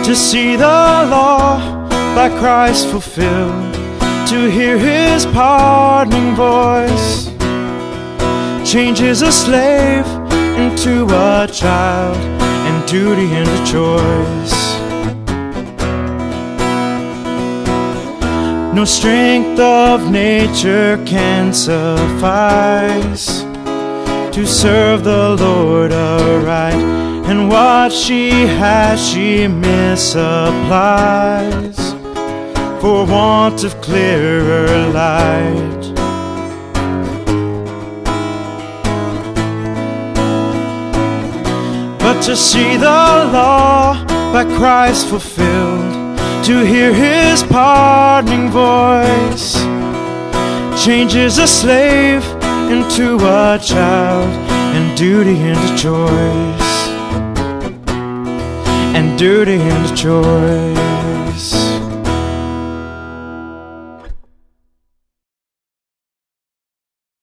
to see the law by Christ fulfilled, to hear his pardoning voice, changes a slave into a child, and duty into choice. No strength of nature can suffice to serve the Lord aright, and what she has she misapplies for want of clearer light. But to see the law by Christ fulfilled, to hear his pardoning voice, changes a slave into a child, and duty into choice, and duty into choice.